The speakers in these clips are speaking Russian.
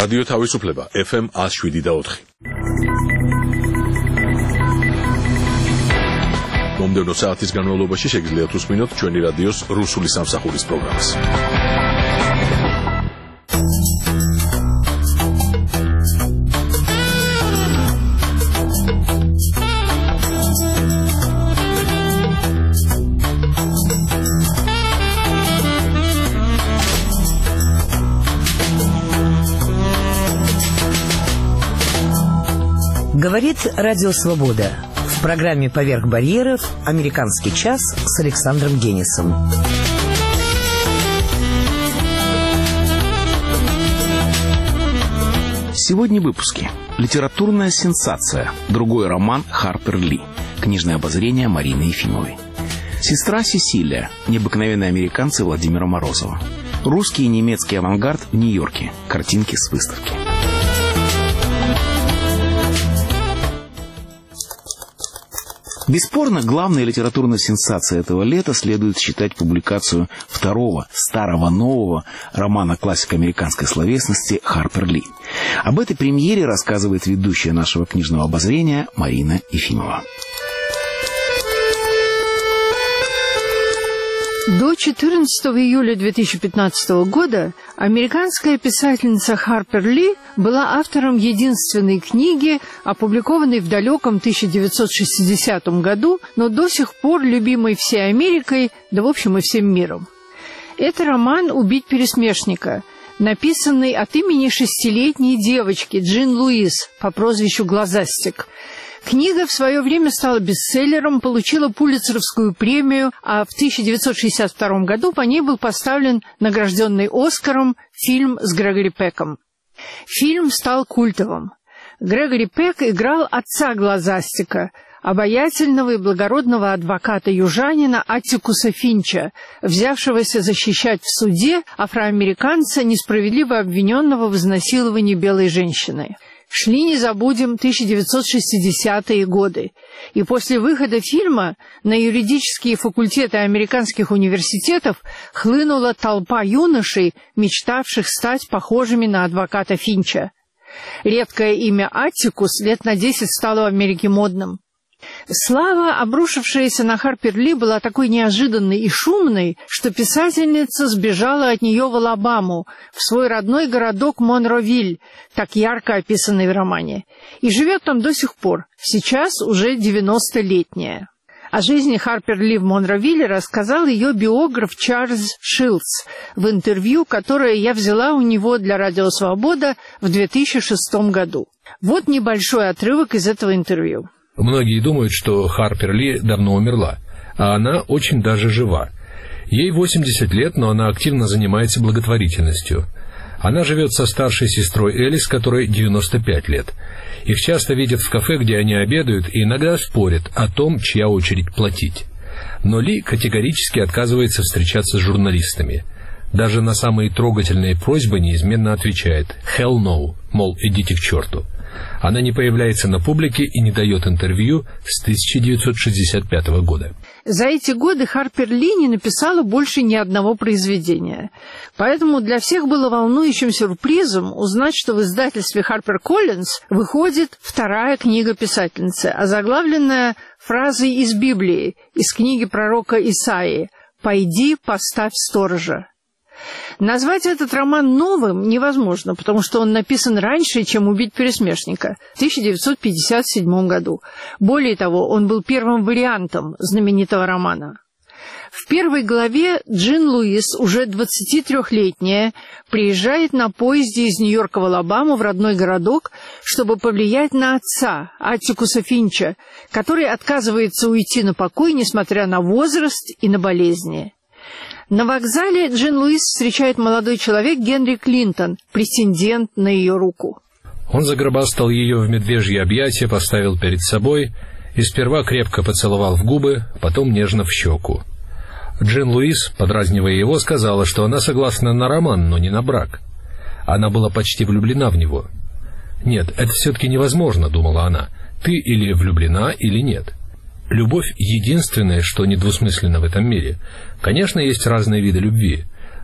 რადიო თავისუფლება FM 107.4. მომდევნო საათის განმავლობაში შეგიძლიათ უსმინოთ ჩვენი რადიოს რუსული სამსახურის პროგრამას. Говорит Радио Свобода. В программе «Поверх барьеров» «Американский час» с Александром Генисом. Сегодня в выпуске. Литературная сенсация. Другой роман Харпер Ли. Книжное обозрение Марины Ефимовой. Сестра Сесилия. Необыкновенные американцы Владимира Морозова. Русский и немецкий авангард в Нью-Йорке. Картинки с выставки. Бесспорно, главной литературной сенсацией этого лета следует считать публикацию второго, старого нового романа классика американской словесности Харпер Ли. Об этой премьере рассказывает ведущая нашего книжного обозрения Марина Ефимова. До 14 июля 2015 года американская писательница Харпер Ли была автором единственной книги, опубликованной в далеком 1960 году, но до сих пор любимой всей Америкой, да в общем и всем миром. Это роман «Убить пересмешника», написанный от имени 6-летней девочки Джин Луис по прозвищу Глазастик. Книга в свое время стала бестселлером, получила Пулитцеровскую премию, а в 1962 году по ней был поставлен награжденный Оскаром фильм с Грегори Пеком. Фильм стал культовым. Грегори Пек играл отца Глазастика, обаятельного и благородного адвоката-южанина Аттикуса Финча, взявшегося защищать в суде афроамериканца, несправедливо обвиненного в изнасиловании белой женщины. Шли, не забудем, 1960-е годы, и после выхода фильма на юридические факультеты американских университетов хлынула толпа юношей, мечтавших стать похожими на адвоката Финча. Редкое имя Аттикус лет на 10 стало в Америке модным. Слава, обрушившаяся на Харпер Ли, была такой неожиданной и шумной, что писательница сбежала от нее в Алабаму, в свой родной городок Монровиль, так ярко описанный в романе, и живет там до сих пор, сейчас уже 90-летняя. О жизни Харпер Ли в Монровилле рассказал ее биограф Чарльз Шилдс в интервью, которое я взяла у него для Радио Свобода в 2006 году. Вот небольшой отрывок из этого интервью. Многие думают, что Харпер Ли давно умерла, а она очень даже жива. Ей 80 лет, но она активно занимается благотворительностью. Она живет со старшей сестрой Элис, которой 95 лет. Их часто видят в кафе, где они обедают, и иногда спорят о том, чья очередь платить. Но Ли категорически отказывается встречаться с журналистами. Даже на самые трогательные просьбы неизменно отвечает «hell no», мол, идите к черту. Она не появляется на публике и не дает интервью с 1965 года. За эти годы Харпер Ли не написала больше ни одного произведения. Поэтому для всех было волнующим сюрпризом узнать, что в издательстве HarperCollins выходит вторая книга писательницы, озаглавленная фразой из Библии, из книги пророка Исаии «Пойди, поставь сторожа». Назвать этот роман новым невозможно, потому что он написан раньше, чем «Убить пересмешника» в 1957 году. Более того, он был первым вариантом знаменитого романа. В первой главе Джин Луис, уже 23-летняя, приезжает на поезде из Нью-Йорка в Алабаму в родной городок, чтобы повлиять на отца, Аттикуса Финча, который отказывается уйти на покой, несмотря на возраст и на болезни. На вокзале Джин Луис встречает молодой человек Генри Клинтон, претендент на ее руку. Он загробастал ее в медвежье объятия, поставил перед собой и сперва крепко поцеловал в губы, потом нежно в щеку. Джин Луис, подразнивая его, сказала, что она согласна на роман, но не на брак. Она была почти влюблена в него. «Нет, это все-таки невозможно», — думала она. «Ты или влюблена, или нет». Любовь — единственное, что недвусмысленно в этом мире. Конечно, есть разные виды любви,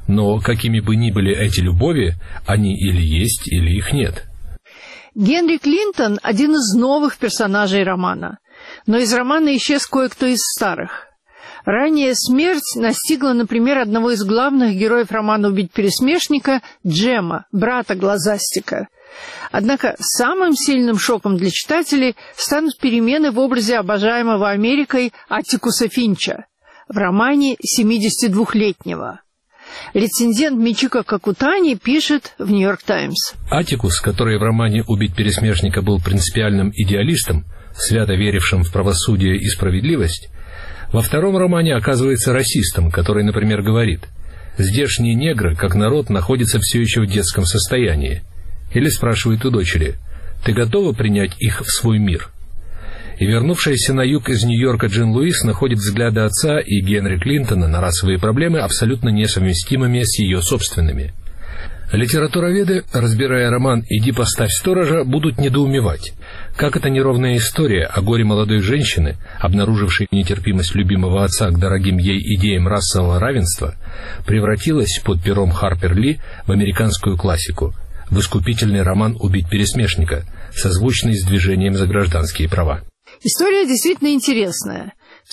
Но какими бы ни были эти любови, они или есть, или их нет. Генри Клинтон – один из новых персонажей романа. Но из романа исчез кое-кто из старых. Ранняя смерть настигла, например, одного из главных героев романа «Убить пересмешника» Джема, брата Глазастика. Однако самым сильным шоком для читателей станут перемены в образе обожаемого Америкой Аттикуса Финча в романе 72-летнего. Рецензент Мичико Какутани пишет в «Нью-Йорк Таймс». Аттикус, который в романе «Убить пересмешника» был принципиальным идеалистом, свято верившим в правосудие и справедливость, во втором романе оказывается расистом, который, например, говорит: «Здешние негры, как народ, находятся все еще в детском состоянии». Или спрашивает у дочери: «Ты готова принять их в свой мир?» И вернувшаяся на юг из Нью-Йорка Джин Луис находит взгляды отца и Генри Клинтона на расовые проблемы абсолютно несовместимыми с ее собственными. Литературоведы, разбирая роман «Иди поставь сторожа», будут недоумевать, как эта неровная история о горе молодой женщины, обнаружившей нетерпимость любимого отца к дорогим ей идеям расового равенства, превратилась под пером Харпер Ли в американскую классику, в искупительный роман «Убить пересмешника», созвучный с движением за гражданские права. История действительно интересная. В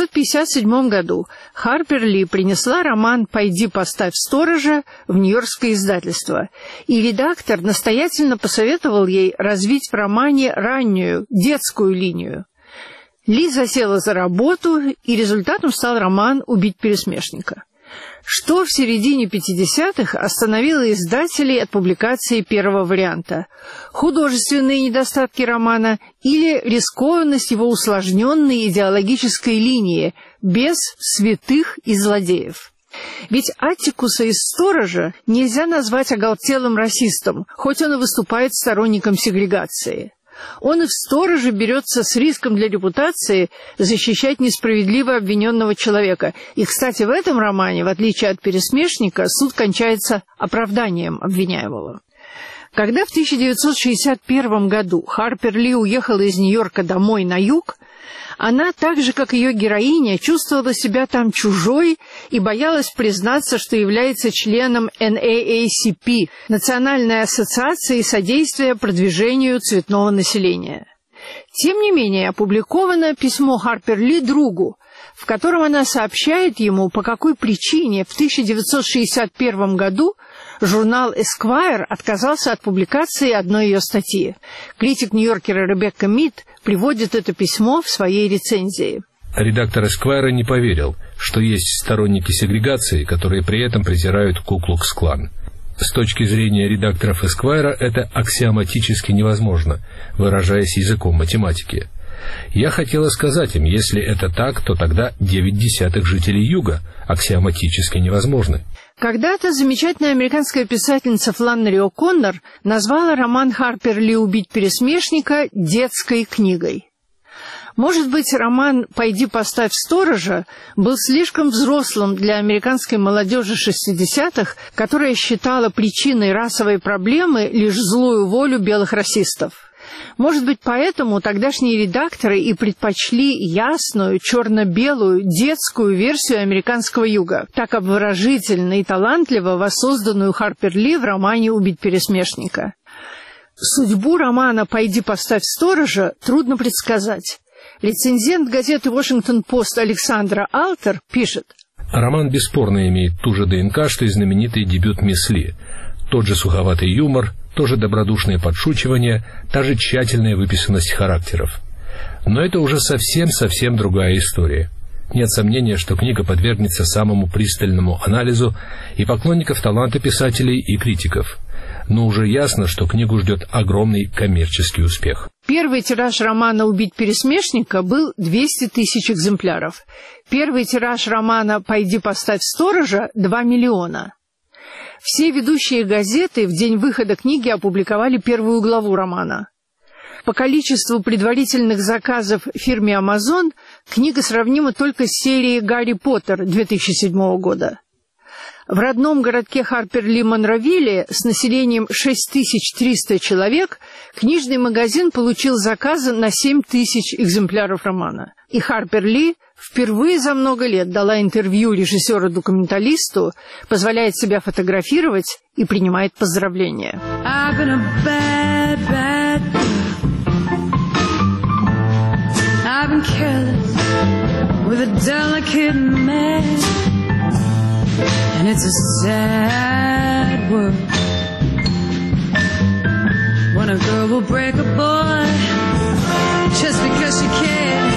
1957 году Харпер Ли принесла роман «Пойди поставь сторожа» в нью-йоркское издательство, и редактор настоятельно посоветовал ей развить в романе раннюю, детскую линию. Ли засела за работу, и результатом стал роман «Убить пересмешника». Что в середине 50-х остановило издателей от публикации первого варианта? Художественные недостатки романа или рискованность его усложненной идеологической линии, без святых и злодеев? Ведь Аттикуса из «Сторожа» нельзя назвать оголтелым расистом, хоть он и выступает сторонником сегрегации. Он и в «Стороже» берется с риском для репутации защищать несправедливо обвиненного человека. И, кстати, в этом романе, в отличие от «Пересмешника», суд кончается оправданием обвиняемого. Когда в 1961 году Харпер Ли уехала из Нью-Йорка домой на юг, она, так же, как ее героиня, чувствовала себя там чужой и боялась признаться, что является членом NAACP, Национальной ассоциации содействия продвижению цветного населения. Тем не менее, опубликовано письмо Харпер Ли другу, в котором она сообщает ему, по какой причине в 1961 году журнал Esquire отказался от публикации одной ее статьи. Критик Нью-Йоркера Ребекка Мид приводит это письмо в своей рецензии. Редактор Esquire не поверил, что есть сторонники сегрегации, которые при этом презирают Ку-Клукс-Клан. С точки зрения редакторов Esquire это аксиоматически невозможно, выражаясь языком математики. Я хотела сказать им, если это так, то тогда 9/10 жителей Юга аксиоматически невозможны. Когда-то замечательная американская писательница Фланнери О'Коннор назвала роман Харпер Ли «Убить пересмешника» детской книгой. Может быть, роман «Пойди поставь сторожа» был слишком взрослым для американской молодежи 60-х, которая считала причиной расовой проблемы лишь злую волю белых расистов. Может быть, поэтому тогдашние редакторы и предпочли ясную, черно-белую, детскую версию американского юга, так обворожительно и талантливо воссозданную Харпер Ли в романе «Убить пересмешника». Судьбу романа «Пойди поставь сторожа» трудно предсказать. Рецензент газеты «Вашингтон-Пост» Александра Алтер пишет: Роман бесспорно имеет ту же ДНК, что и знаменитый дебют мисс Ли. Тот же суховатый юмор, тоже добродушное подшучивание, та же тщательная выписанность характеров. Но это уже совсем другая история. Нет сомнения, что книга подвергнется самому пристальному анализу и поклонников таланта писателей, и критиков. Но уже ясно, что книгу ждет огромный коммерческий успех. Первый тираж романа «Убить пересмешника» был 200 тысяч экземпляров. Первый тираж романа «Пойди поставь сторожа» — 2 миллиона. Все ведущие газеты в день выхода книги опубликовали первую главу романа. По количеству предварительных заказов фирме Amazon книга сравнима только с серией «Гарри Поттер» 2007 года. В родном городке Харпер Ли Монровилле с населением 6300 человек книжный магазин получил заказы на 7000 экземпляров романа. И Харпер Ли впервые за много лет дала интервью режиссеру-документалисту, позволяет себя фотографировать и принимает поздравления. I've been careless with a delicate man, and it's a sad world when a girl will break a boy just because she can.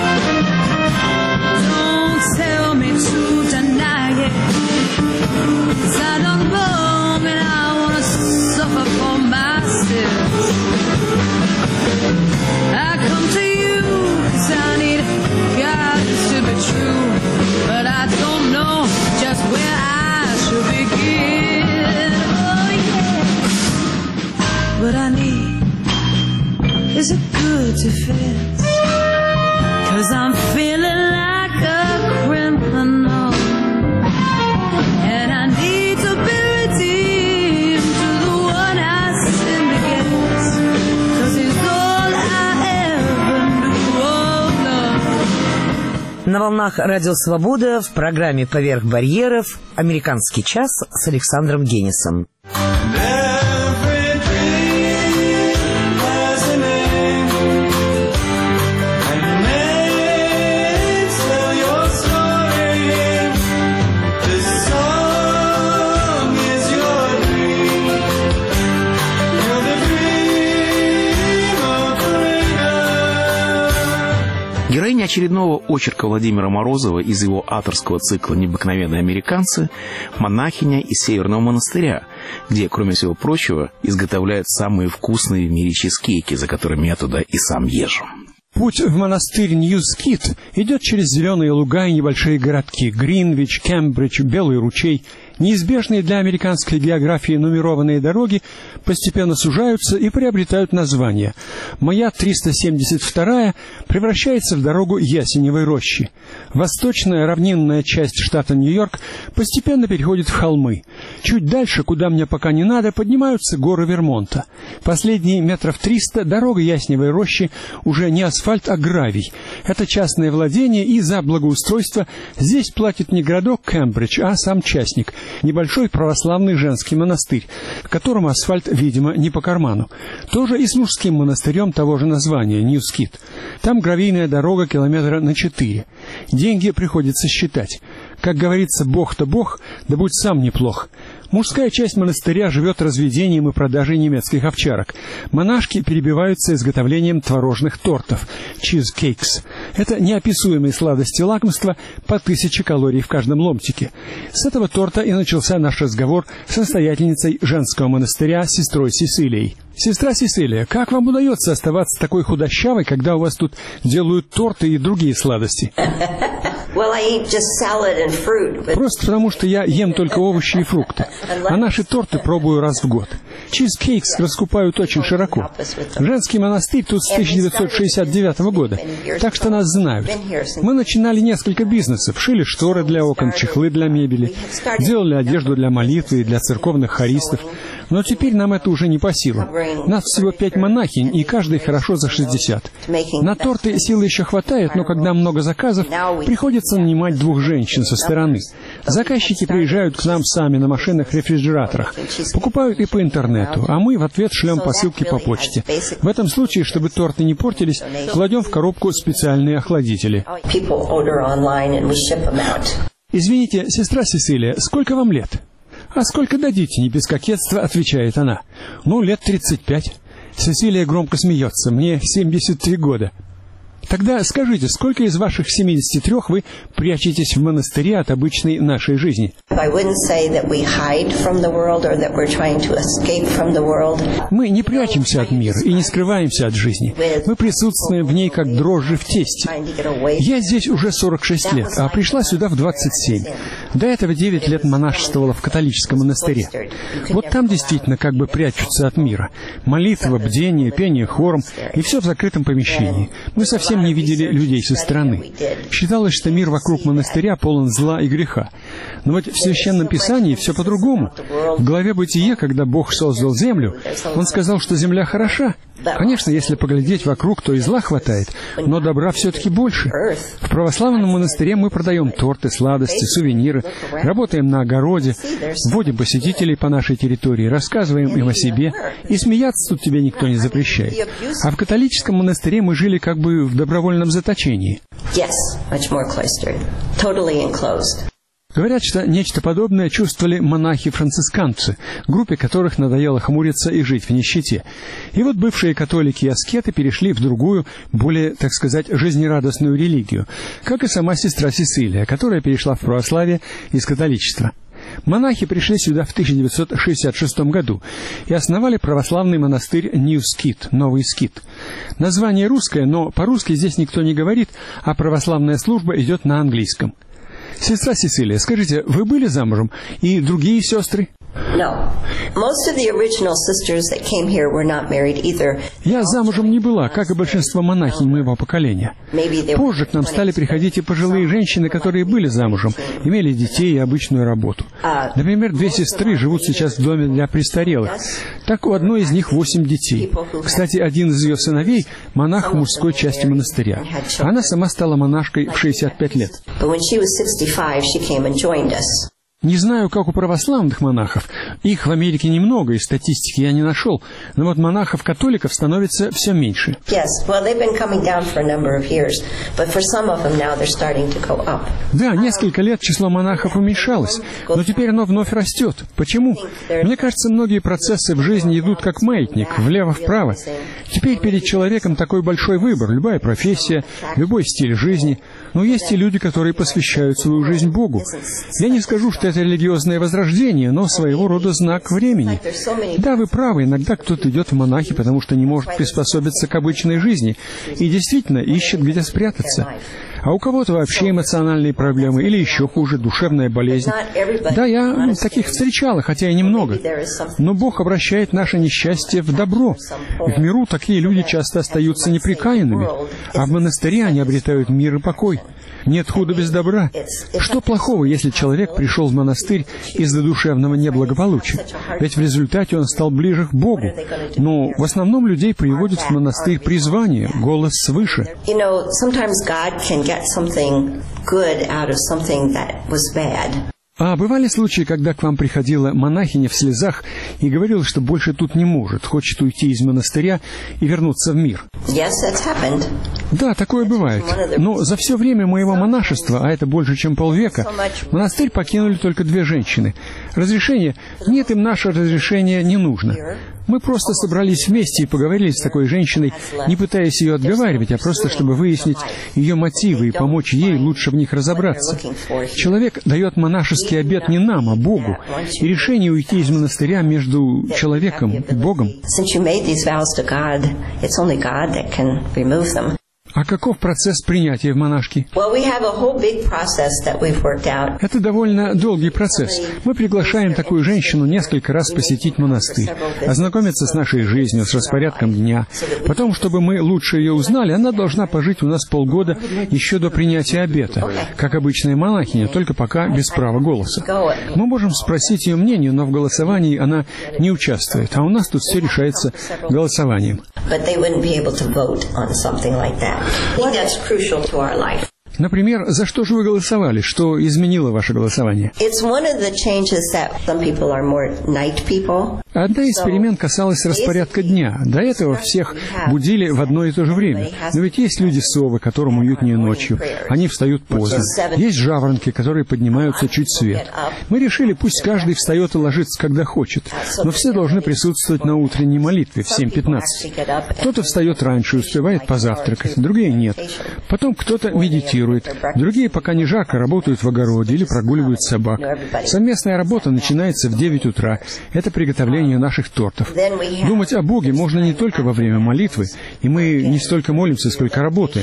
Don't tell me to deny it, 'cause I don't belong and I wanna suffer for myself. I come to you 'cause I need God to be true, but I don't know just where I should begin. Oh yeah, what I need is a good defense, 'cause I'm feeling like a criminal, and I need to be redeemed to the one I sinned against, 'cause he's all I ever knew. Oh, love. На волнах Радио Свобода в программе «Поверх барьеров» «Американский час» с Александром Генисом. Героиня очередного очерка Владимира Морозова из его авторского цикла «Необыкновенные американцы» – монахиня из Северного монастыря, где, кроме всего прочего, изготовляют самые вкусные в мире чизкейки, за которыми я туда и сам езжу. Путь в монастырь Нью-Скит идет через зеленые луга и небольшие городки Гринвич, Кембридж, Белый ручей. Неизбежные для американской географии нумерованные дороги постепенно сужаются и приобретают название. Моя 372-я превращается в дорогу Ясеневой рощи. Восточная равнинная часть штата Нью-Йорк постепенно переходит в холмы. Чуть дальше, куда мне пока не надо, поднимаются горы Вермонта. Последние метров 300 дорога Ясеневой рощи уже не асфальт, а гравий. Это частное владение, и за благоустройство здесь платит не городок Кембридж, а сам частник. Небольшой православный женский монастырь, которому асфальт, видимо, не по карману. Тоже и с мужским монастырем того же названия, Нью-Скит. Там гравийная дорога километра на 4. Деньги приходится считать. Как говорится, Бог-то Бог, да будь сам неплох. Мужская часть монастыря живет разведением и продажей немецких овчарок. Монашки перебиваются изготовлением творожных тортов, cheesecakes. Это неописуемые сладости лакомства, по 1000 калорий в каждом ломтике. С этого торта и начался наш разговор с настоятельницей женского монастыря, сестрой Сесилией. Сестра Сесилия, как вам удается оставаться такой худощавой, когда у вас тут делают торты и другие сладости? Просто потому, что я ем только овощи и фрукты. А наши торты пробую раз в год. Чизкейкс раскупают очень широко. Женский монастырь тут с 1969 года, так что нас знают. Мы начинали несколько бизнесов. Шили шторы для окон, чехлы для мебели, делали одежду для молитвы и для церковных хористов. Но теперь нам это уже не по силам. Нас всего 5 монахинь, и каждый хорошо за 60. На торты силы еще хватает, но когда много заказов, приходится нанимать 2 женщин со стороны. Заказчики приезжают к нам сами на машинах-рефрижераторах, покупают и по интернету, а мы в ответ шлем посылки по почте. В этом случае, чтобы торты не портились, кладем в коробку специальные охладители. Извините, сестра Сесилия, сколько вам лет? «А сколько дадите?» — не без кокетства отвечает она. «Лет 35». Сесилия громко смеется. «Мне 73 года». Тогда скажите, сколько из ваших 73 вы прячетесь в монастыре от обычной нашей жизни? Мы не прячемся от мира и не скрываемся от жизни. Мы присутствуем в ней, как дрожжи в тесте. Я здесь уже 46 лет, а пришла сюда в 27. До этого 9 лет монашествовала в католическом монастыре. Вот там действительно как бы прячутся от мира. Молитва, бдение, пение хором, и все в закрытом помещении. Мы совсем не видели людей со стороны. Считалось, что мир вокруг монастыря полон зла и греха. Но вот в Священном Писании все по-другому. В главе «Бытие», когда Бог создал землю, Он сказал, что земля хороша. Конечно, если поглядеть вокруг, то и зла хватает, но добра все-таки больше. В православном монастыре мы продаем торты, сладости, сувениры, работаем на огороде, вводим посетителей по нашей территории, рассказываем им о себе, и смеяться тут тебе никто не запрещает. А в католическом монастыре мы жили как бы в добровольном заточении. Говорят, что нечто подобное чувствовали монахи-францисканцы, группе которых надоело хмуриться и жить в нищете. И вот бывшие католики и аскеты перешли в другую, более, так сказать, жизнерадостную религию, как и сама сестра Сесилия, которая перешла в православие из католичества. Монахи пришли сюда в 1966 году и основали православный монастырь New Skid, Новый Скит. Название русское, но по-русски здесь никто не говорит, а православная служба идет на английском. Сестра Сесилия, скажите, вы были замужем? И другие сестры? Я замужем не была, как и большинство монахинь моего поколения. Позже к нам стали приходить и пожилые женщины, которые были замужем, имели детей и обычную работу. Например, 2 сестры живут сейчас в доме для престарелых. Так у одной из них 8 детей. Кстати, один из ее сыновей – монах мужской части монастыря. Она сама стала монашкой в 65 лет. Не знаю, как у православных монахов. Их в Америке немного, и статистики я не нашел. Но вот монахов-католиков становится все меньше. Да, несколько лет число монахов уменьшалось, но теперь оно вновь растет. Почему? Мне кажется, многие процессы в жизни идут как маятник, влево-вправо. Теперь перед человеком такой большой выбор, любая профессия, любой стиль жизни. Но есть и люди, которые посвящают свою жизнь Богу. Я не скажу, что это религиозное возрождение, но своего рода знак времени. Да, вы правы, иногда кто-то идет в монахи, потому что не может приспособиться к обычной жизни и действительно ищет, где спрятаться. А у кого-то вообще эмоциональные проблемы или еще хуже, душевная болезнь. Да, я таких встречала, хотя и немного. Но Бог обращает наше несчастье в добро. В миру такие люди часто остаются непрекаянными, а в монастыре они обретают мир и покой. Нет худа без добра. Что плохого, если человек пришел в монастырь из-за душевного неблагополучия? Ведь в результате он стал ближе к Богу. Но в основном людей приводят в монастырь призвание, голос свыше. А бывали случаи, когда к вам приходила монахиня в слезах и говорила, что больше тут не может, хочет уйти из монастыря и вернуться в мир? Да, такое бывает. Но за все время моего монашества, а это больше, чем полвека, монастырь покинули только 2 женщины. Разрешение? Нет, им наше разрешение не нужно. Мы просто собрались вместе и поговорили с такой женщиной, не пытаясь ее отговаривать, а просто чтобы выяснить ее мотивы и помочь ей лучше в них разобраться. Человек дает монашеский обет не нам, а Богу, и решение уйти из монастыря между человеком и Богом. А каков процесс принятия в монашки? Это довольно долгий процесс. Мы приглашаем такую женщину несколько раз посетить монастырь, ознакомиться с нашей жизнью, с распорядком дня. Потом, чтобы мы лучше ее узнали, она должна пожить у нас полгода еще до принятия обета, как обычная монахиня, только пока без права голоса. Мы можем спросить ее мнение, но в голосовании она не участвует, а у нас тут все решается голосованием. Например, за что же вы голосовали? Что изменило ваше голосование? Одна из перемен касалась распорядка дня. До этого всех будили в одно и то же время. Но ведь есть люди-совы, которым уютнее ночью. Они встают поздно. Есть жаворонки, которые поднимаются чуть свет. Мы решили, пусть каждый встает и ложится, когда хочет. Но все должны присутствовать на утренней молитве в 7:15. Кто-то встает раньше и успевает позавтракать, другие нет. Потом кто-то медитирует. Другие, пока не жарко, работают в огороде или прогуливают собак. Совместная работа начинается в 9 утра. Это приготовление наших тортов. Думать о Боге можно не только во время молитвы, и мы не столько молимся, сколько работаем.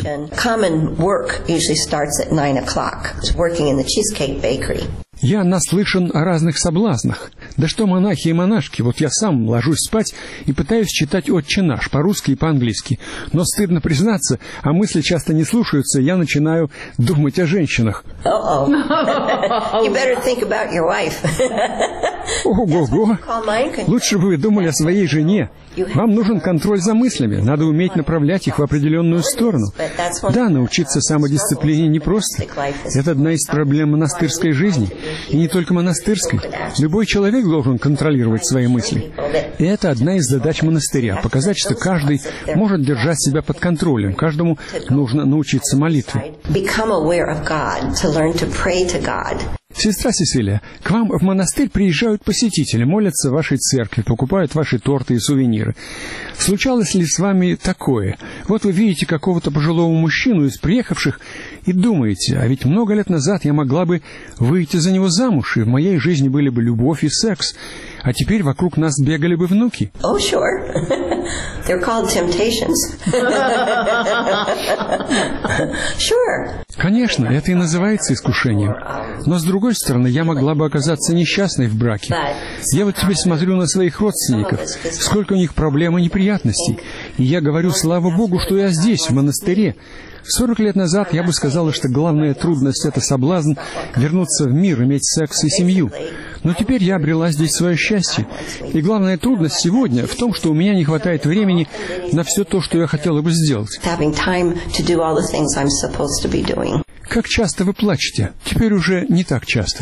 Я наслышан о разных соблазнах. Да что монахи и монашки, вот я сам ложусь спать и пытаюсь читать «Отче наш» по-русски и по-английски. Но стыдно признаться, а мысли часто не слушаются, я начинаю думать о женщинах. You better think about your wife. Ого-го! Лучше бы вы думали о своей жене. Вам нужен контроль за мыслями, надо уметь направлять их в определенную сторону. Да, научиться самодисциплине непросто. Это одна из проблем монастырской жизни. И не только монастырской. Любой человек должен контролировать свои мысли. И это одна из задач монастыря. Показать, что каждый может держать себя под контролем. Каждому нужно научиться молитве. Сестра Сесилия, к вам в монастырь приезжают посетители, молятся в вашей церкви, покупают ваши торты и сувениры. Случалось ли с вами такое? Вот вы видите какого-то пожилого мужчину из приехавших и думаете, а ведь много лет назад я могла бы выйти за него замуж, и в моей жизни были бы любовь и секс, а теперь вокруг нас бегали бы внуки. Oh, sure. They're called temptations. Sure. Конечно, это и называется искушением. Но, с другой стороны, я могла бы оказаться несчастной в браке. Я вот теперь смотрю на своих родственников, сколько у них проблем и неприятностей. И я говорю, слава Богу, что я здесь, в монастыре. 40 лет назад я бы сказала, что главная трудность — это соблазн вернуться в мир, иметь секс и семью. Но теперь я обрела здесь свое счастье. И главная трудность сегодня в том, что у меня не хватает времени на все то, что я хотела бы сделать. Как часто вы плачете? Теперь уже не так часто.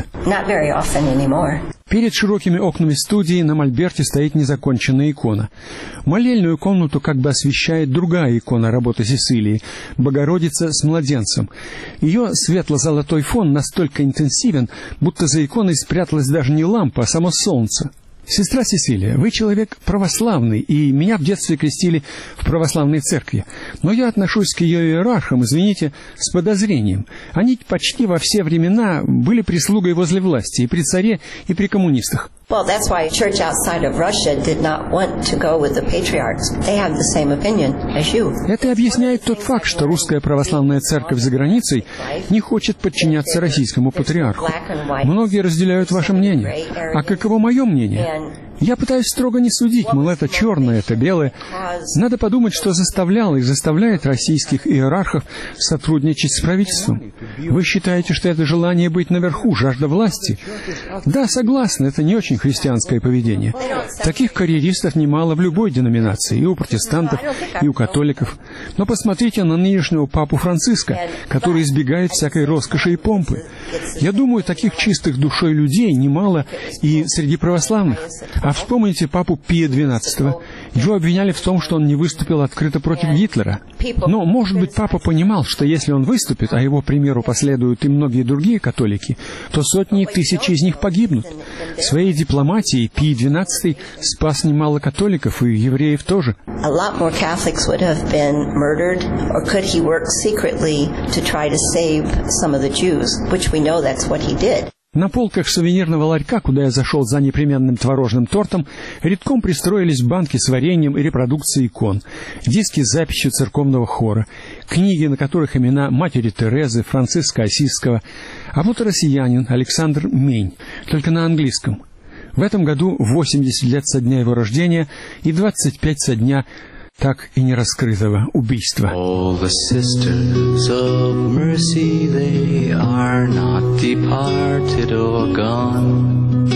Перед широкими окнами студии на мольберте стоит незаконченная икона. Молельную комнату как бы освещает другая икона работы Сесилии — Богородица с младенцем. Ее светло-золотой фон настолько интенсивен, будто за иконой спряталась даже не лампа, а само солнце. Сестра Сесилия, вы человек православный, и меня в детстве крестили в православной церкви. Но я отношусь к ее иерархам, извините, с подозрением. Они почти во все времена были прислугой возле власти, и при царе, и при коммунистах. Well, that's why church outside of Russia did not want to go with the patriarchs. They have the same opinion as you. Это объясняет тот факт, что русская православная церковь за границей не хочет подчиняться российскому патриарху. Многие разделяют ваше мнение. А каково мое мнение? Я пытаюсь строго не судить, мол, это черное, это белое. Надо подумать, что заставляло и заставляет российских иерархов сотрудничать с правительством. Вы считаете, что это желание быть наверху, жажда власти? Да, согласна, это не очень христианское поведение. Таких карьеристов немало в любой деноминации, и у протестантов, и у католиков. Но посмотрите на нынешнего папу Франциска, который избегает всякой роскоши и помпы. Я думаю, таких чистых душой людей немало и среди православных. А вспомните папу Пия XII. Его обвиняли в том, что он не выступил открыто против Гитлера. Но, может быть, папа понимал, что если он выступит, а его примеру последуют и многие другие католики, то сотни и тысячи из них погибнут. Своей дипломатией Пий XII спас немало католиков и евреев тоже. На полках сувенирного ларька, куда я зашел за непременным творожным тортом, редком пристроились банки с вареньем и репродукцией икон, диски с записью церковного хора, книги, на которых имена матери Терезы, Франциска Осиского, а вот россиянин Александр Мень, только на английском. В этом году 80 лет со дня его рождения и 25 со дня так и не раскрытого убийства. All the sisters of mercy, they are not departed or gone.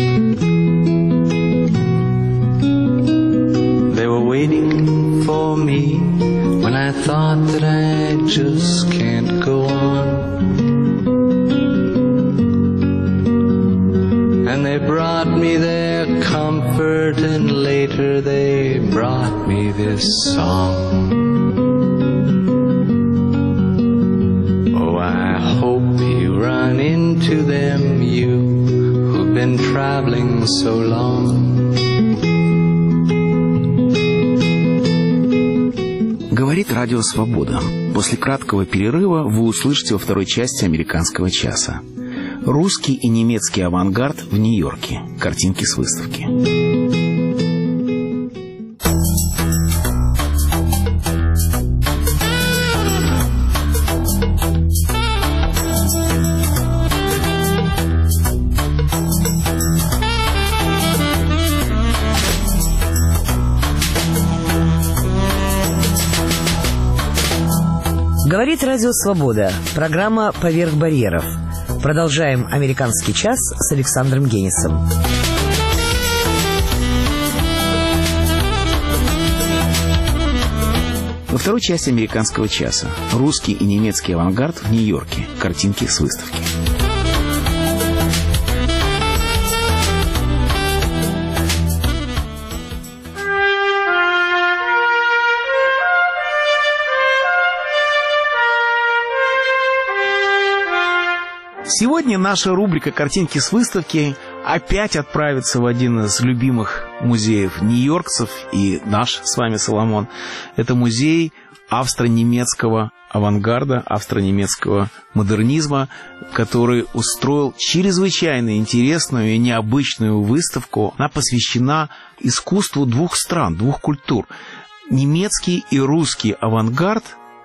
They were waiting for me when I thought that I just can't go on. And they brought me their comfort, and later they brought me this song. Oh, I hope you run into them, you who've been traveling so long. Говорит Радио Свобода. После краткого перерыва вы услышите во второй части «Американского часа». Русский и немецкий авангард в Нью-Йорке. Картинки с выставки. Говорит Радио Свобода. Программа «Поверх барьеров». Продолжаем «Американский час» с Александром Генисом. Во второй части «Американского часа» русский и немецкий авангард в Нью-Йорке. Картинки с выставки. Сегодня наша рубрика «Картинки с выставки» опять отправится в один из любимых музеев нью-йоркцев и наш с вами, Соломон. Это музей австро-немецкого авангарда, австро-немецкого модернизма, который устроил чрезвычайно интересную и необычную выставку. Она посвящена искусству двух стран, двух культур. Немецкий и русский авангард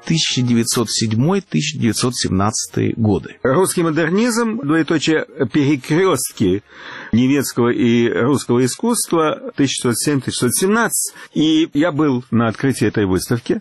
1907-1917 годы. Русский модернизм, двоеточие, перекрестки немецкого и русского искусства 1907-1917. И я был на открытии этой выставки.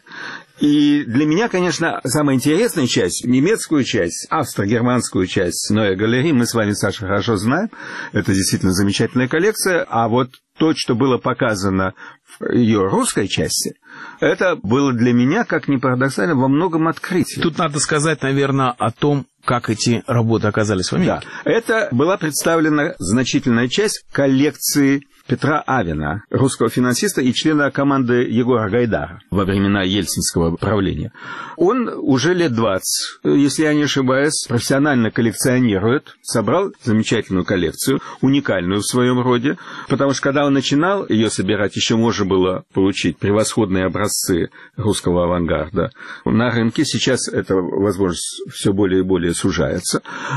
И для меня, конечно, самая интересная часть, немецкую часть, австро-германскую часть Neue Galerie, мы с вами, Саша, хорошо знаем. Это действительно замечательная коллекция. А вот то, что было показано в ее русской части, это было для меня, как ни парадоксально, во многом открытие. Тут надо сказать, наверное, о том, как эти работы оказались в Америке. Да, это была представлена значительная часть коллекции Петра Авена, русского финансиста и члена команды Егора Гайдара во времена ельцинского правления. Он уже лет 20, если я не ошибаюсь, профессионально коллекционирует, собрал замечательную коллекцию, уникальную в своем роде, потому что когда он начинал ее собирать, еще можно было получить превосходные образцы русского авангарда. На рынке сейчас эта возможность все более и более сужается.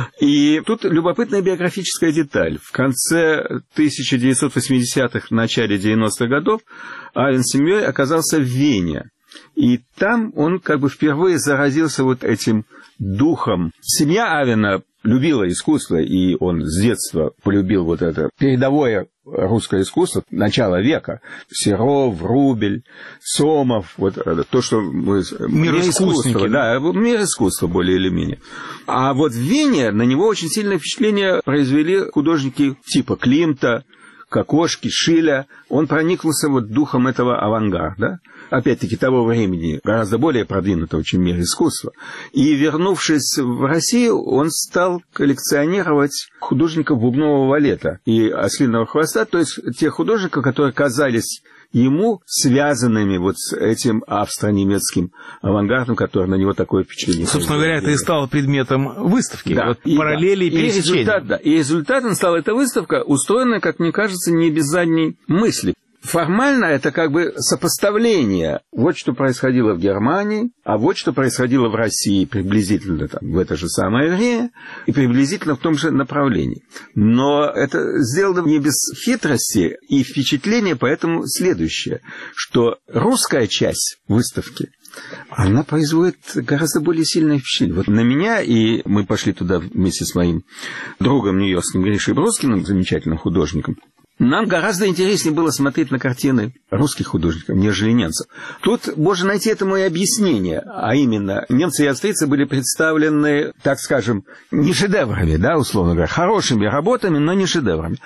И тут любопытная биографическая деталь. В конце 1980-х, в начале 90-х годов Авен с семьей оказался в Вене. И там он как бы впервые заразился вот этим духом. Семья Авена любила искусство, и он с детства полюбил вот это передовое русское искусство начала века. Серов, Врубель, Сомов, вот то, что мы... Мир искусства. Да, мир искусства более или менее. А вот в Вене на него очень сильное впечатление произвели художники типа Климта, Кокошки, Шиля. Он проникнулся вот духом этого авангарда, опять-таки того времени, гораздо более продвинутого, чем мир искусства. И, вернувшись в Россию, он стал коллекционировать художников бубнового валета и ослиного хвоста, то есть тех художников, которые казались ему связанными вот с этим австро-немецким авангардом, который на него такое впечатление. Собственно говоря, это и стало предметом выставки. Да, вот параллели и пересечения. И результатом стала эта выставка, устроенная, как мне кажется, не без задней мысли. Формально это как бы сопоставление. Вот что происходило в Германии, а вот что происходило в России приблизительно там, в это же самое время и приблизительно в том же направлении. Но это сделано не без хитрости, и впечатление поэтому следующее, что русская часть выставки, она производит гораздо более сильное впечатление. Вот на меня, и мы пошли туда вместе с моим другом нью-йоркским Гришей Броскиным, замечательным художником, нам гораздо интереснее было смотреть на картины русских художников, нежели немцев. Тут можно найти этому и объяснение, а именно, немцы и австрийцы были представлены, так скажем, не шедеврами, да, условно говоря, хорошими работами, но не шедеврами.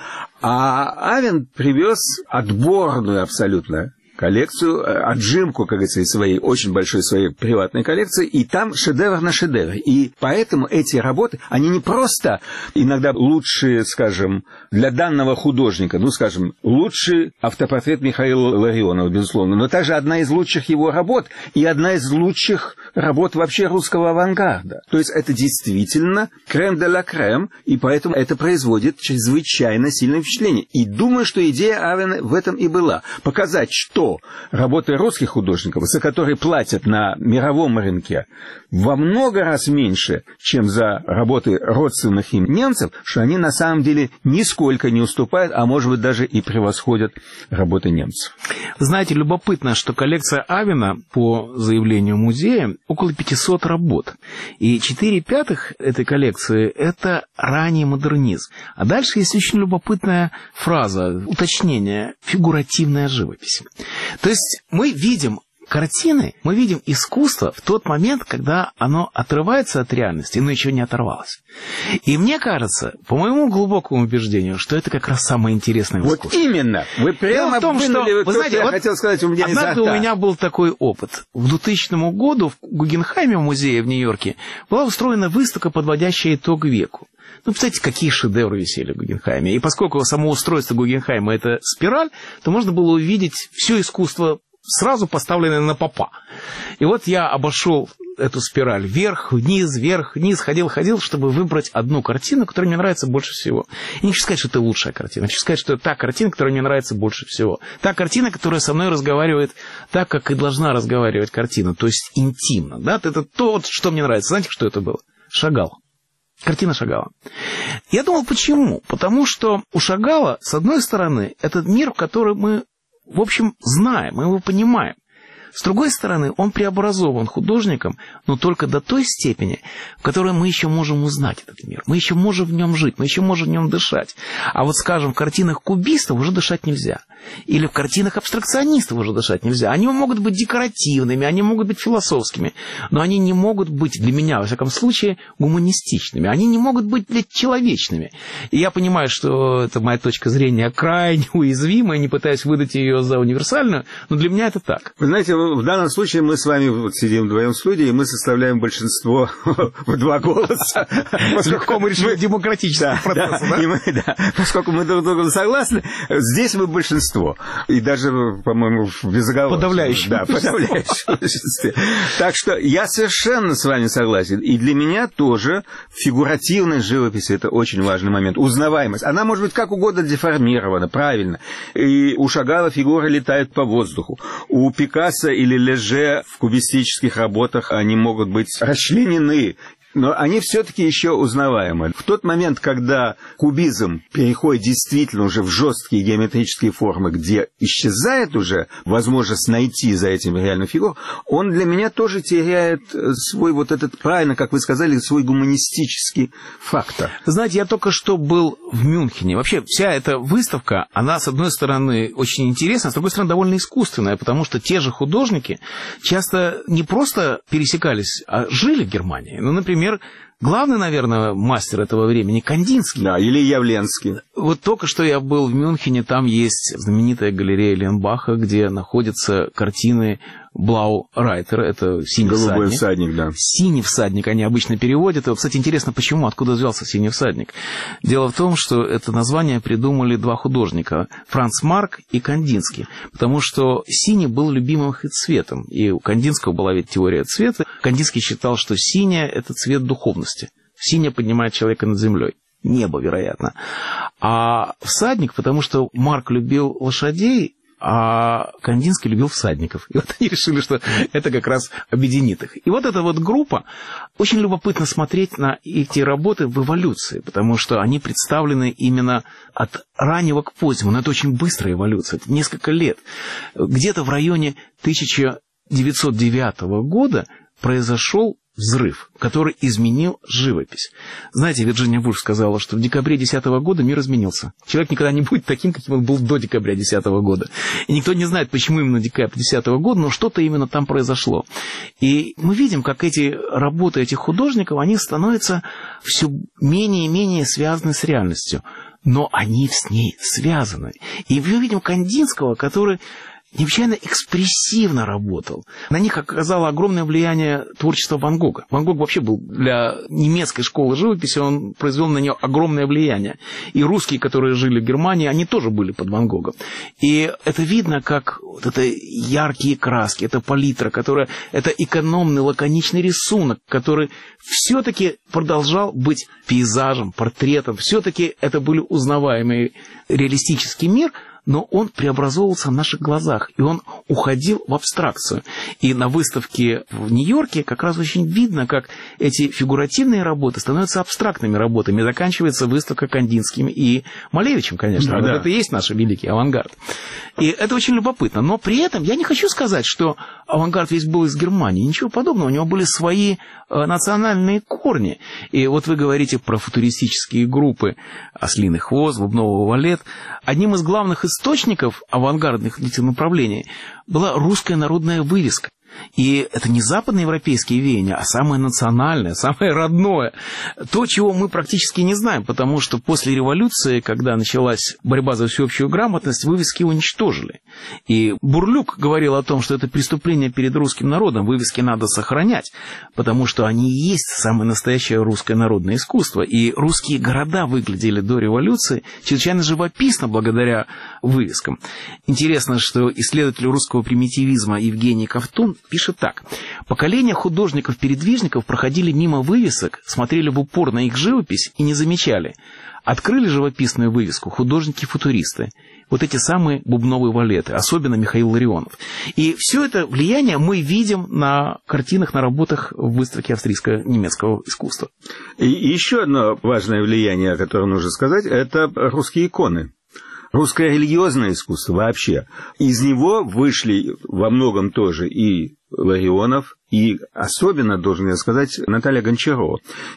А Авен привез отборную абсолютно коллекцию, отжимку, как говорится, из своей очень большой своей приватной коллекции, и там шедевр на шедевре. И поэтому эти работы, они не просто иногда лучшие, скажем, для данного художника, ну, скажем, лучший автопортрет Михаила Ларионова, безусловно, но также одна из лучших его работ и одна из лучших работ вообще русского авангарда. То есть это действительно крем де ла крем, и поэтому это производит чрезвычайно сильное впечатление. И думаю, что идея Авена в этом и была. Показать, что работы русских художников, за которые платят на мировом рынке, во много раз меньше, чем за работы родственных им немцев, что они на самом деле нисколько не уступают, а может быть даже и превосходят работы немцев. Знаете, любопытно, что коллекция Авена, по заявлению музея, около 500 работ. И 4/5 этой коллекции – это ранний модернизм. А дальше есть очень любопытная фраза, уточнение – фигуративная живопись. То есть мы видим картины мы видим искусство в тот момент, когда оно отрывается от реальности, но еще не оторвалось. И мне кажется, по моему глубокому убеждению, что это как раз самое интересное в искусстве. Вот именно. Вы прямо в том, что, вы знаете, я хотел сказать, у меня однажды у меня был такой опыт. В 2000 году в Гугенхайме, в музее в Нью-Йорке, была устроена выставка, подводящая итог веку. Ну, представляете, какие шедевры висели в Гугенхайме. И поскольку само устройство Гугенхайма – это спираль, то можно было увидеть все искусство, сразу поставленное на попа. И вот я обошел эту спираль вверх, вниз, ходил, чтобы выбрать одну картину, которая мне нравится больше всего. И не хочу сказать, что это лучшая картина. Хочу сказать, что это та картина, которая мне нравится больше всего. Та картина, которая со мной разговаривает так, как и должна разговаривать картина, то есть интимно. Да? Это то, что мне нравится. Знаете, что это было? Шагал. Картина Шагала. Я думал, почему? Потому что у Шагала, с одной стороны, этот мир, который мы, в общем, знаем, мы его понимаем. С другой стороны, он преобразован художником, но только до той степени, в которой мы еще можем узнать этот мир. Мы еще можем в нем жить, мы еще можем в нем дышать. А вот, скажем, в картинах кубистов уже дышать нельзя. Или в картинах абстракционистов уже дышать нельзя. Они могут быть декоративными, они могут быть философскими, но они не могут быть, для меня, во всяком случае, гуманистичными. Они не могут быть человечными. И я понимаю, что это моя точка зрения крайне уязвимая, не пытаюсь выдать ее за универсальную, но для меня это так. Вы знаете, в данном случае мы с вами вот сидим вдвоем в студии, и мы составляем большинство в 2 голоса. Легко мы решили демократический процесс, да? Поскольку мы друг с другом согласны, здесь мы большинство. И даже, по-моему, в безоговорочном. Подавляющем. Да, подавляющем большинстве. Так что я совершенно с вами согласен. И для меня тоже фигуративность живописи – это очень важный момент. Узнаваемость. Она может быть как угодно деформирована, правильно. И у Шагала фигуры летают по воздуху. У Пикассо или Леже в кубистических работах они могут быть расчленены, но они все-таки еще узнаваемы. В тот момент, когда кубизм переходит действительно уже в жесткие геометрические формы, где исчезает уже возможность найти за этим реальную фигуру, он для меня тоже теряет свой вот этот, правильно, как вы сказали, свой гуманистический фактор. Знаете, я только что был в Мюнхене. Вообще, вся эта выставка, она, с одной стороны, очень интересна, с другой стороны, довольно искусственная, потому что те же художники часто не просто пересекались, а жили в Германии. Ну, например, главный, наверное, мастер этого времени Кандинский. Да, или Явленский. Вот только что я был в Мюнхене, там есть знаменитая галерея Ленбаха, где находятся картины Блау Райтера, это «Синий всадник». Голубой всадник, да. «Синий всадник» они обычно переводят. И вот, кстати, интересно, почему, откуда взялся «Синий всадник». Дело в том, что это название придумали 2 художника, Франц Марк и Кандинский, потому что синий был любимым их цветом, и у Кандинского была ведь теория цвета. Кандинский считал, что синяя – это цвет духовности. Синяя поднимает человека над землей. Небо, вероятно. А всадник, потому что Марк любил лошадей, а Кандинский любил всадников. И вот они решили, что это как раз объединит их. И вот эта вот группа, очень любопытно смотреть на эти работы в эволюции, потому что они представлены именно от раннего к позднему. Но это очень быстрая эволюция, это несколько лет. Где-то в районе 1909 года произошел взрыв, который изменил живопись. Знаете, Вирджиния Вульф сказала, что в декабре 2010 года мир изменился. Человек никогда не будет таким, каким он был до декабря 2010 года. И никто не знает, почему именно декабрь 2010 года, но что-то именно там произошло. И мы видим, как эти работы этих художников, они становятся все менее и менее связаны с реальностью. Но они с ней связаны. И мы видим Кандинского, который необычайно экспрессивно работал. На них оказало огромное влияние творчество Ван Гога. Ван Гог вообще был для немецкой школы живописи, он произвел на нее огромное влияние. И русские, которые жили в Германии, они тоже были под Ван Гогом. И это видно, как вот это яркие краски, это палитра, которая, это экономный, лаконичный рисунок, который все-таки продолжал быть пейзажем, портретом. Все-таки это были узнаваемый реалистический мир, но он преобразовывался в наших глазах, и он уходил в абстракцию. И на выставке в Нью-Йорке как раз очень видно, как эти фигуративные работы становятся абстрактными работами. И заканчивается выставка Кандинским и Малевичем, конечно. Да, вот да. это и есть наш великий авангард. И это очень любопытно. Но при этом я не хочу сказать, что авангард весь был из Германии. Ничего подобного. У него были свои национальные корни. И вот вы говорите про футуристические группы «Ослиный хвост», «Бубновый валет». Одним из главных источников авангардных этих направлений была русская народная вывеска. И это не западноевропейские веяния, а самое национальное, самое родное. То, чего мы практически не знаем, потому что после революции, когда началась борьба за всеобщую грамотность, вывески уничтожили. И Бурлюк говорил о том, что это преступление перед русским народом, вывески надо сохранять, потому что они и есть самое настоящее русское народное искусство. И русские города выглядели до революции чрезвычайно живописно благодаря вывескам. Интересно, что исследователь русского примитивизма Евгений Ковтун пишет так. Поколения художников-передвижников проходили мимо вывесок, смотрели в упор на их живопись и не замечали. Открыли живописную вывеску художники-футуристы. Вот эти самые бубновые валеты, особенно Михаил Ларионов. И все это влияние мы видим на картинах, на работах в выставке австрийско-немецкого искусства. И еще одно важное влияние, о котором нужно сказать, это русские иконы. Русское религиозное искусство вообще. Из него вышли во многом тоже и Ларионов, и особенно, должен я сказать, Наталья Гончарова.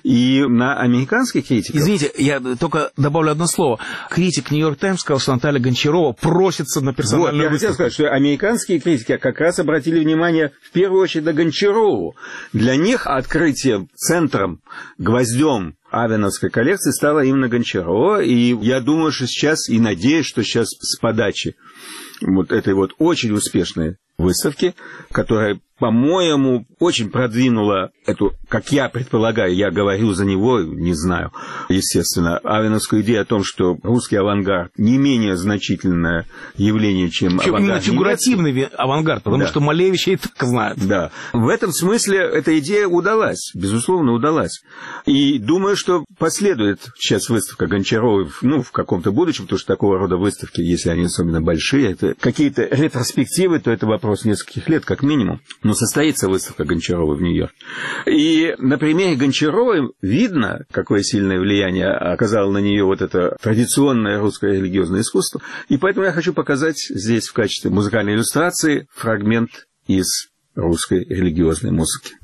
И на американских критиков... Извините, я только добавлю одно слово. Критик «Нью-Йорк Таймс» сказал, что Наталья Гончарова просится на персональную выставку. Я хотел сказать, что американские критики как раз обратили внимание в первую очередь на Гончарову. Для них открытием, центром, гвоздем Авеновской коллекции стала именно Гончарова. И я думаю, что сейчас, и надеюсь, что сейчас с подачи вот этой вот очень успешной выставки, которая, по-моему, очень продвинула эту, как я предполагаю, я говорю за него, не знаю, естественно, авеновскую идею о том, что русский авангард не менее значительное явление, чем авангард именно фигуративный авангард, потому что Малевича и так знают. Да. В этом смысле эта идея удалась, безусловно, удалась. И думаю, что последует сейчас выставка Гончаровой, в каком-то будущем, потому что такого рода выставки, если они особенно большие, это какие-то ретроспективы, то это вопрос нескольких лет, как минимум. Но состоится выставка Гончаровой в Нью-Йорке. И на примере Гончаровой видно, какое сильное влияние оказало на нее вот это традиционное русское религиозное искусство. И поэтому я хочу показать здесь в качестве музыкальной иллюстрации фрагмент из русской религиозной музыки.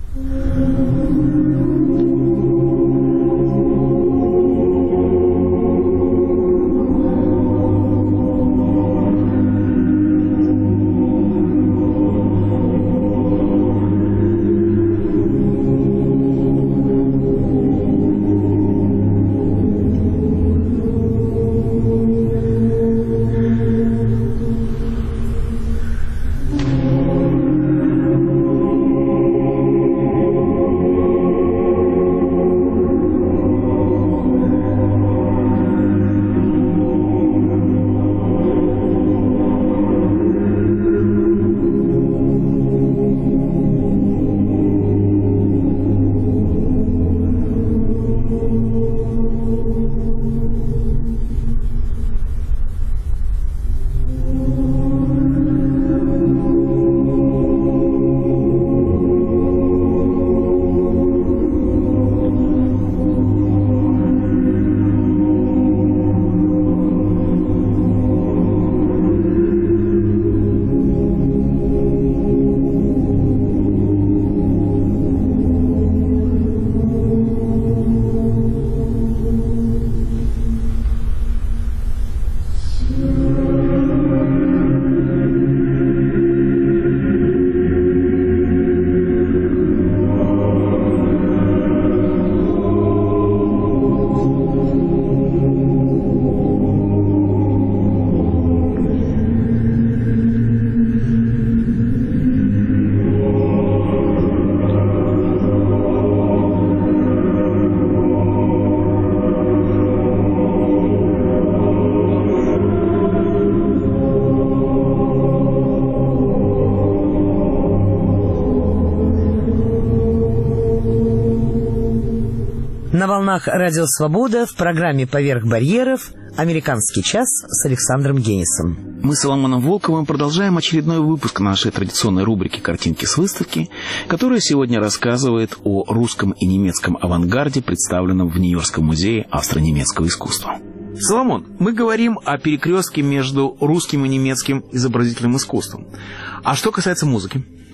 На волнах Радио Свобода в программе «Поверх барьеров» «Американский час» с Александром Генисом. Мы с Соломоном Волковым продолжаем очередной выпуск нашей традиционной рубрики «Картинки с выставки», которая сегодня рассказывает о русском и немецком авангарде, представленном в Нью-Йоркском музее австро-немецкого искусства. Соломон, мы говорим о перекрестке между русским и немецким изобразительным искусством. А что касается музыки?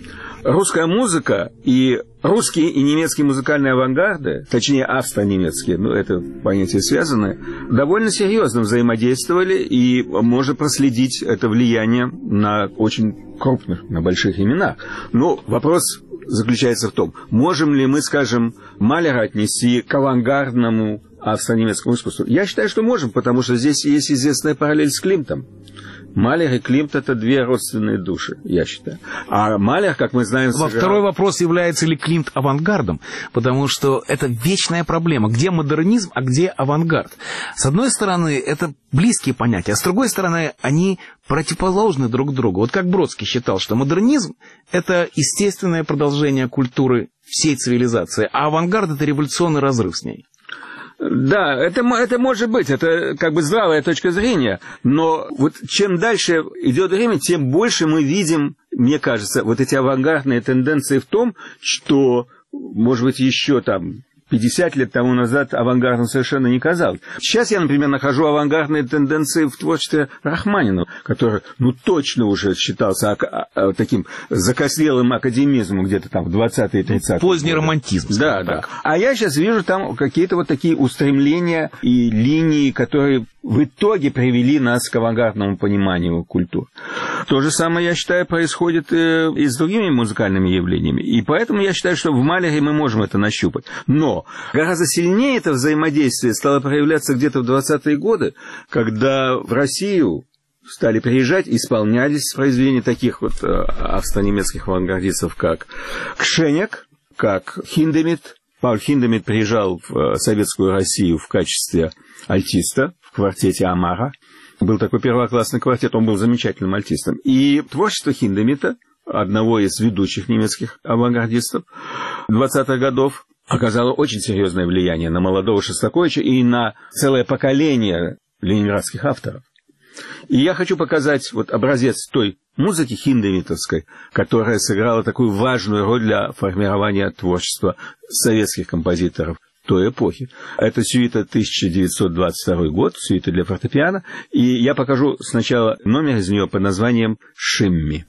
русская музыка и русские и немецкие музыкальные авангарды, точнее австро-немецкие, это понятия связаны, довольно серьезно взаимодействовали, и можно проследить это влияние на очень крупных, на больших именах. Но вопрос заключается в том, можем ли мы, скажем, Малера отнести к авангардному австро-немецкому искусству. Я считаю, что можем, потому что здесь есть известная параллель с Климтом. Малер и Климт – это две родственные души, я считаю. А Малер, как мы знаем... Второй вопрос, является ли Климт авангардом, потому что это вечная проблема. Где модернизм, а где авангард? С одной стороны, это близкие понятия, а с другой стороны, они противоположны друг другу. Вот как Бродский считал, что модернизм – это естественное продолжение культуры всей цивилизации, а авангард – это революционный разрыв с ней. Да, это может быть, это как бы здравая точка зрения, но вот чем дальше идет время, тем больше мы видим, мне кажется, вот эти авангардные тенденции в том, что, может быть, еще там 50 лет тому назад авангардом совершенно не казалось. Сейчас я, например, нахожу авангардные тенденции в творчестве Рахманинова, который, точно уже считался таким закослелым академизмом где-то там в 20-е и 30-е. Поздний романтизм. Да. А я сейчас вижу там какие-то вот такие устремления и линии, которые в итоге привели нас к авангардному пониманию культуры. То же самое, я считаю, происходит и с другими музыкальными явлениями. И поэтому я считаю, что в Малере мы можем это нащупать. Но гораздо сильнее это взаимодействие стало проявляться где-то в 20-е годы, когда в Россию стали приезжать, исполнялись произведения таких вот австро-немецких авангардистов, как Кшенек, как Хиндемит. Пауль Хиндемит приезжал в Советскую Россию в качестве альтиста в квартете Амара. Был такой первоклассный квартет, он был замечательным альтистом. И творчество Хиндемита, одного из ведущих немецких авангардистов 20-х годов, оказало очень серьезное влияние на молодого Шостаковича и на целое поколение ленинградских авторов. И я хочу показать вот образец той музыки хиндемитовской, которая сыграла такую важную роль для формирования творчества советских композиторов той эпохи. Это сюита 1922 год, сюита для фортепиано, и я покажу сначала номер из нее под названием «Шимми».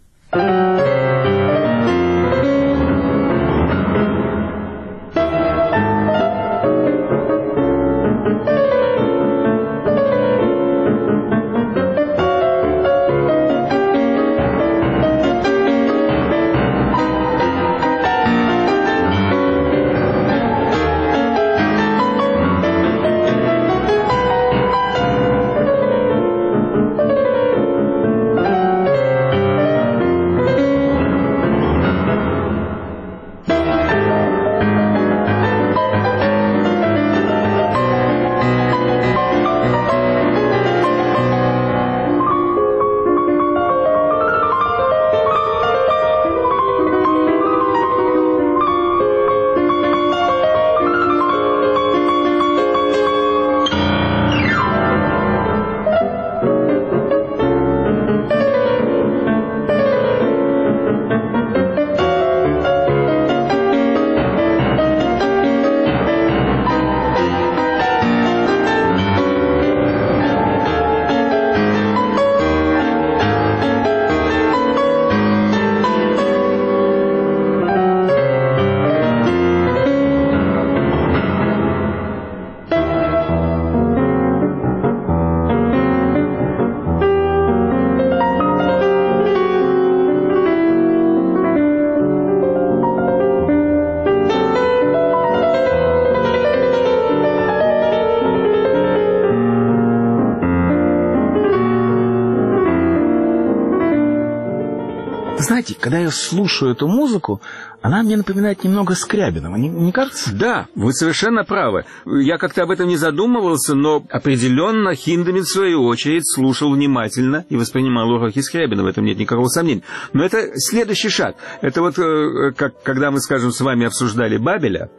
Знаете, когда я слушаю эту музыку, она мне напоминает немного Скрябинова, не кажется? Да, вы совершенно правы. Я как-то об этом не задумывался, но определенно Хиндемит, в свою очередь, слушал внимательно и воспринимал уроки Скрябина, в этом нет никакого сомнения. Но это следующий шаг. Это вот, как когда мы, скажем, с вами обсуждали Бабеля,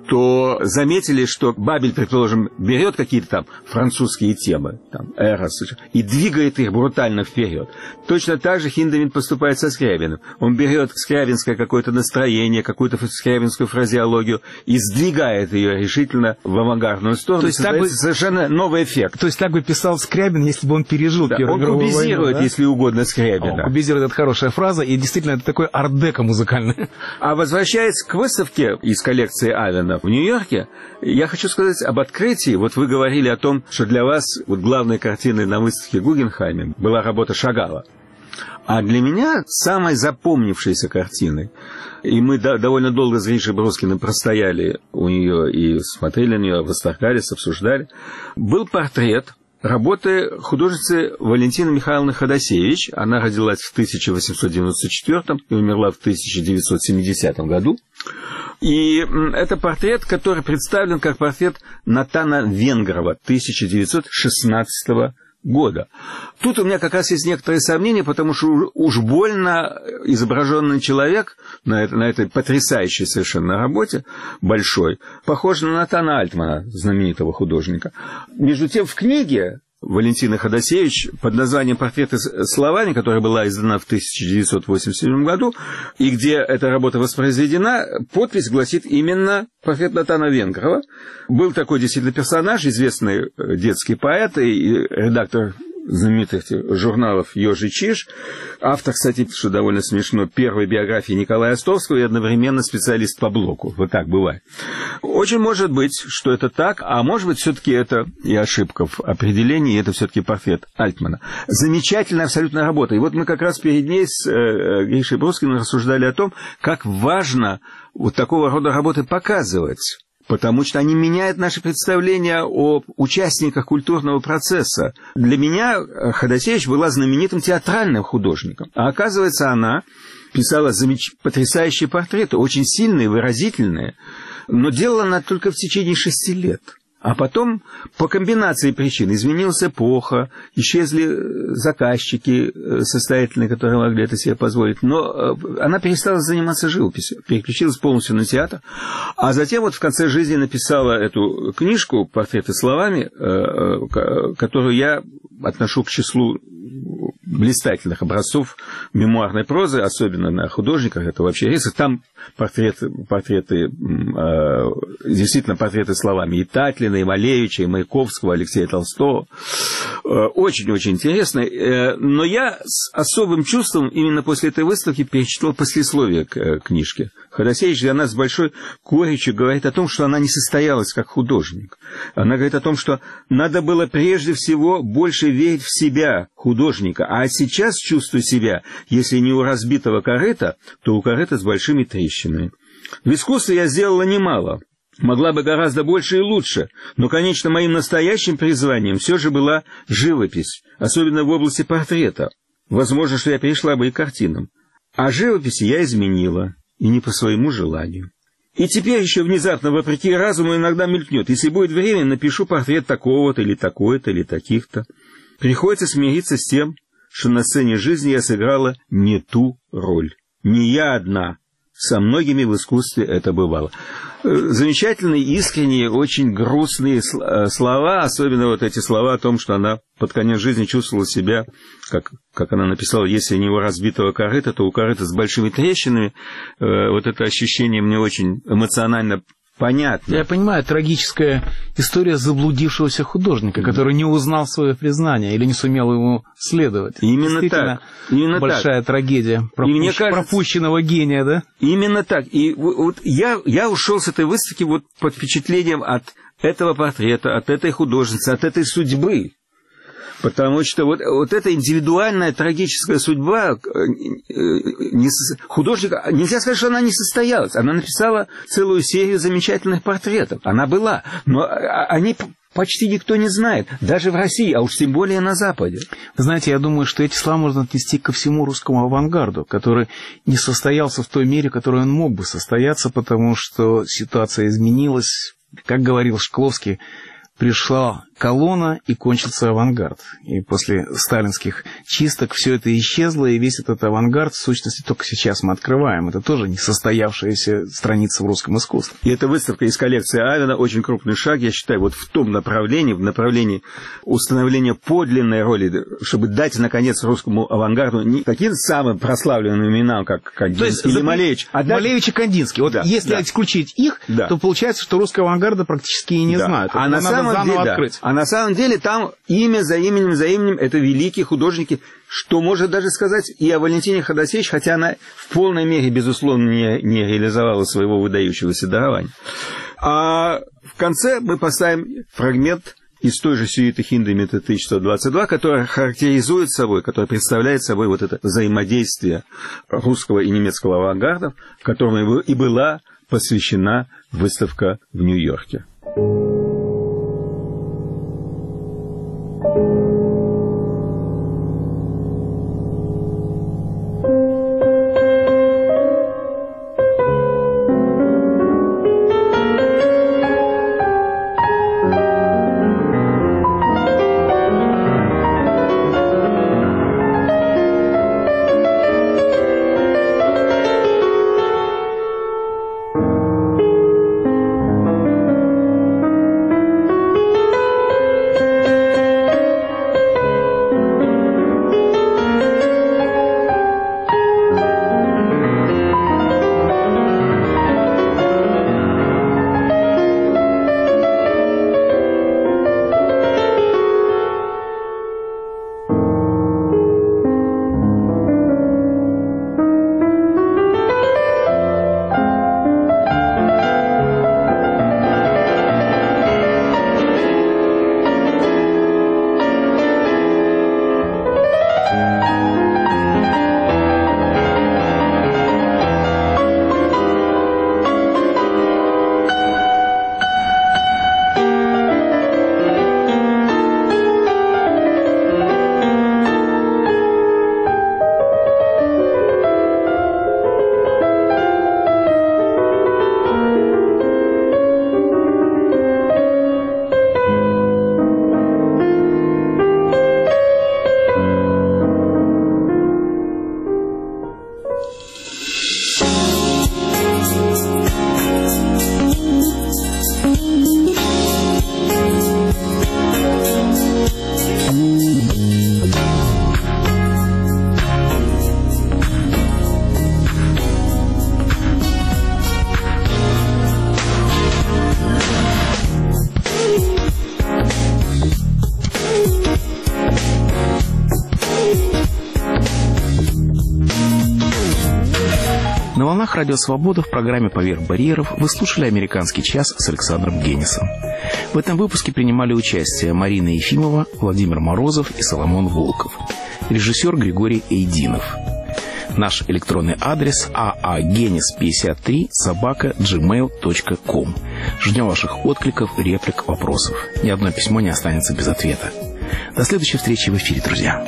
то заметили, что Бабель, предположим, берет какие-то там французские темы, там, Эрос, и двигает их брутально вперед. Точно так же Хиндемит поступает со Скрябиным. Он берет скрябинское какое-то настроение, какую-то скрябинскую фразеологию и сдвигает ее решительно в авангардную сторону. То есть так бы совершенно новый эффект. То есть так бы писал Скрябин, если бы он пережил Первую мировую войну. Он кубизирует, если угодно, Скрябина. Кубизирует — это хорошая фраза, и действительно это такой art-деко музыкальный. А возвращаясь к выставке из коллекции Авена в Нью-Йорке, я хочу сказать об открытии. Вот вы говорили о том, что для вас вот главной картиной на выставке в Гугенхайме была работа Шагала. А для меня самой запомнившейся картиной, и мы довольно долго с Гришей Броскиным простояли у нее и смотрели на нее, восторгались, обсуждали, был портрет работы художницы Валентины Михайловны Ходосевич. Она родилась в 1894 и умерла в 1970 году. И это портрет, который представлен как портрет Натана Венгрова 1916 года. Тут у меня как раз есть некоторые сомнения, потому что уж больно изображенный человек на этой потрясающей совершенно работе, большой, похож на Натана Альтмана, знаменитого художника. Между тем, в книге Валентины Ходосевич под названием «Портреты словами», которая была издана в 1987 году, и где эта работа воспроизведена, подпись гласит именно «Портрет Натана Венгрова». Был такой действительно персонаж, известный детский поэт и редактор знаменитых журналов «Ёж и Чиж». Автор, кстати, что довольно смешно, первой биографии Николая Островского и одновременно специалист по блоку. Вот так бывает. Очень может быть, что это так, а может быть, все-таки это и ошибка в определении, и это все-таки портрет Альтмана. Замечательная абсолютно работа. И вот мы как раз перед ней с Гришей Броскиным рассуждали о том, как важно вот такого рода работы показывать. Потому что они меняют наши представления о участниках культурного процесса. Для меня Ходосевич была знаменитым театральным художником. А оказывается, она писала потрясающие портреты, очень сильные, выразительные. Но делала она только в течение 6 лет. А потом, по комбинации причин, изменилась эпоха, исчезли заказчики состоятельные, которые могли это себе позволить. Но она перестала заниматься живописью, переключилась полностью на театр. А затем вот в конце жизни написала эту книжку «Портреты словами», которую я отношу к числу блистательных образцов мемуарной прозы, особенно на художниках, это вообще редкость. Там портреты, действительно портреты словами и Татлина, и Малевича, и Маяковского, Алексея Толстого. Очень-очень интересно. Но я с особым чувством именно после этой выставки перечитал послесловие к книжке. Ходосевич для нас с большой горечью говорит о том, что она не состоялась как художник. Она говорит о том, что надо было прежде всего больше верить в себя, художника, а сейчас чувствую себя, если не у разбитого корыта, то у корыта с большими трещинами. В искусстве я сделала немало, могла бы гораздо больше и лучше, но, конечно, моим настоящим призванием все же была живопись, особенно в области портрета. Возможно, что я перешла бы и к картинам. А живописи я изменила, и не по своему желанию. И теперь еще внезапно, вопреки разуму, иногда мелькнет. Если будет время, напишу портрет такого-то, или такой-то, или таких-то. Приходится смириться с тем, что на сцене жизни я сыграла не ту роль. Не я одна. Со многими в искусстве это бывало. Замечательные, искренние, очень грустные слова, особенно вот эти слова о том, что она под конец жизни чувствовала себя, как она написала, если не у разбитого корыта, то у корыта с большими трещинами. Вот это ощущение мне очень эмоционально понятно. Я понимаю, трагическая история заблудившегося художника, который не узнал свое признание или не сумел ему следовать. Именно так. Именно большая так. Трагедия пропущенного гения, да? Именно так. И вот я ушел с этой выставки вот под впечатлением от этого портрета, от этой художницы, от этой судьбы. Потому что вот эта индивидуальная трагическая судьба художника, нельзя сказать, что она не состоялась. Она написала целую серию замечательных портретов. Она была. Но они почти никто не знает. Даже в России, а уж тем более на Западе. Знаете, я думаю, что эти слова можно отнести ко всему русскому авангарду, который не состоялся в той мере, в которой он мог бы состояться, потому что ситуация изменилась. Как говорил Шкловский, пришла колонна и кончился авангард. И после сталинских чисток все это исчезло, и весь этот авангард, в сущности, только сейчас мы открываем. Это тоже несостоявшаяся страница в русском искусстве. И эта выставка из коллекции Авена очень крупный шаг, я считаю, вот в том направлении, в направлении установления подлинной роли, чтобы дать, наконец, русскому авангарду не каким-то самым прославленным именам, как Кандинский или Малевич. Малевич и Кандинский. Вот если исключить их, то получается, что русского авангарда практически и не знают. А на самом деле там имя за именем это великие художники, что может даже сказать и о Валентине Ходосевич, хотя она в полной мере, безусловно, не реализовала своего выдающегося дарования. А в конце мы поставим фрагмент из той же сюиты Хиндемита 1122, которая характеризует собой, которая представляет собой вот это взаимодействие русского и немецкого авангардов, которому и была посвящена выставка в Нью-Йорке. На волнах Радио Свобода в программе «Поверх барьеров» вы слушали «Американский час» с Александром Генисом. В этом выпуске принимали участие Марина Ефимова, Владимир Морозов и Соломон Волков. Режиссер Григорий Эйдинов. Наш электронный адрес aagenis53@gmail.com. Ждем ваших откликов, реплик, вопросов. Ни одно письмо не останется без ответа. До следующей встречи в эфире, друзья.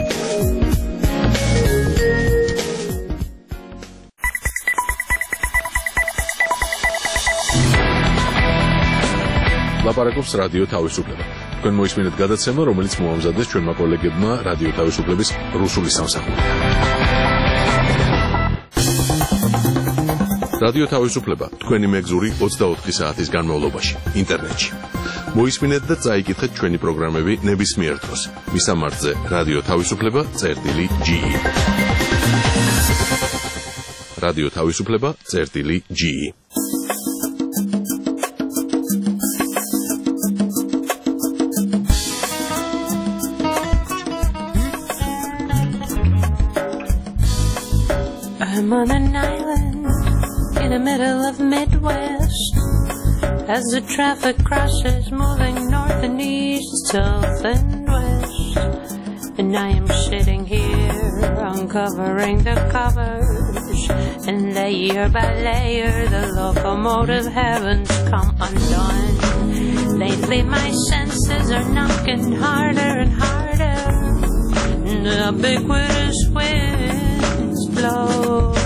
ლაპარაკობს რადიო თავისუფლება. თქვენ მოისმინეთ გადაცემა, რომელიც მოამზადეს ჩვენმა კოლეგებმა რადიო თავისუფლების რუსული სამსახურიდან. რადიო თავისუფლება თქვენი მეგზური 24 საათის განმავლობაში ინტერნეტში. მოისმინეთ და წაიკითხეთ ჩვენი პროგრამები ნებისმიერ დროს. მისამართზე რადიო თავისუფლება.ge. რადიო თავისუფლება.ge. I'm on an island in the middle of Midwest as the traffic crosses moving north and east, south and west. And I am sitting here uncovering the covers, and layer by layer the locomotive heavens come undone. Lately my senses are knocking harder and harder, and the ubiquitous winds blow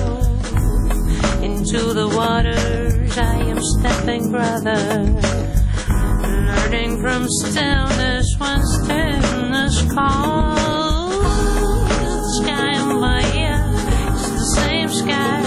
into the waters. I am stepping, brother, learning from stillness when stillness calls. The sky in my ear is the same sky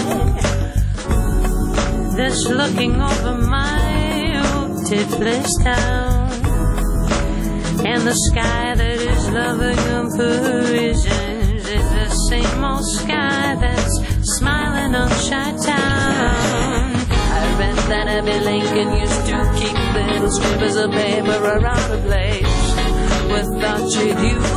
that's looking over my tipless town. And the sky that is loving on Parisians is the same old sky that's smiling on Chi-Town. I read that Abbey Lincoln used to keep little snippets of paper around the place. Without you, you